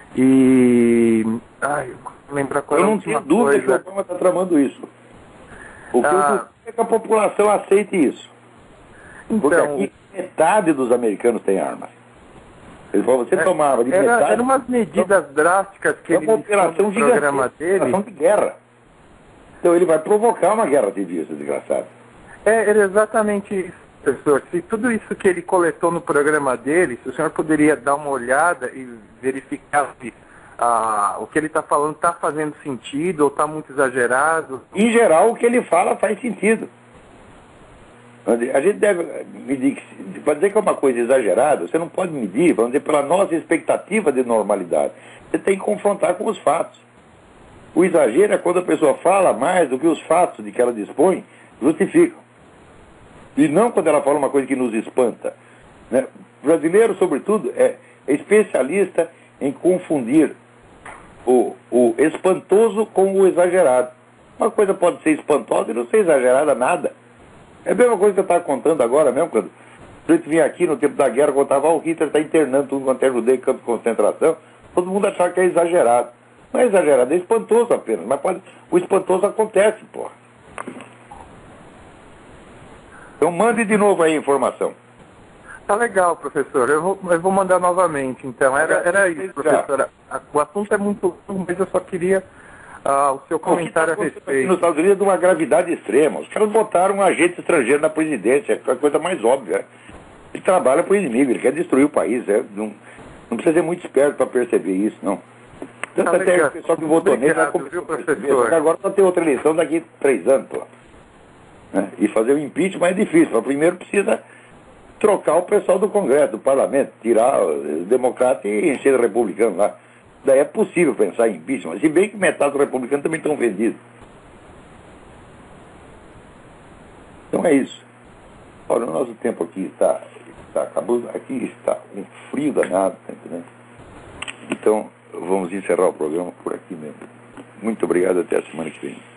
E... lembrar qual é a última coisa. Eu não tenho dúvida que o Obama está tramando isso. O que eu duvido é que a população aceite isso. Então, porque aqui metade dos americanos tem armas. Ele falou, você tomava de metade... Eram umas medidas drásticas que ele operação no programa dele. Operação de guerra. Então ele vai provocar uma guerra civil, esse desgraçado. Era exatamente isso, professor. Se tudo isso que ele coletou no programa dele, se o senhor poderia dar uma olhada e verificar se o que ele está falando está fazendo sentido ou está muito exagerado. Em geral, o que ele fala faz sentido. A gente deve medir, para dizer que é uma coisa exagerada, você não pode medir, vamos dizer, pela nossa expectativa de normalidade. Você tem que confrontar com os fatos. O exagero é quando a pessoa fala mais do que os fatos de que ela dispõe justificam. E não quando ela fala uma coisa que nos espanta. Né? O brasileiro, sobretudo, é especialista em confundir o espantoso com o exagerado. Uma coisa pode ser espantosa e não ser exagerada nada. É a mesma coisa que eu estava contando agora mesmo, quando a gente vinha aqui no tempo da guerra, contava, o Hitler está internando tudo quanto é judeu em campo de concentração, todo mundo achava que é exagerado. Não é exagerado, é espantoso apenas, mas o espantoso acontece, porra. Então mande de novo aí a informação. Tá legal, professor. Eu vou mandar novamente, então. Era isso, professora. O assunto é muito longo, mas eu só queria o seu comentário a respeito. Nos Estados Unidos é de uma gravidade extrema. Os caras botaram um agente estrangeiro na presidência, é a coisa mais óbvia. Ele trabalha para o inimigo, ele quer destruir o país. Não precisa ser muito esperto para perceber isso, não. Tanto até o pessoal que votou nele vai viu, começar professor? agora vai ter outra eleição daqui a 3 anos, pô. Né? E fazer o impeachment é difícil. Mas primeiro precisa trocar o pessoal do Congresso, do Parlamento, tirar os democratas e encher de republicanos lá. Daí é possível pensar em impeachment, se bem que metade dos republicanos também estão vendidos. Então é isso. Olha, o nosso tempo aqui está acabando, aqui está um frio danado, tá entendendo? Então, vamos encerrar o programa por aqui mesmo. Muito obrigado, até a semana que vem.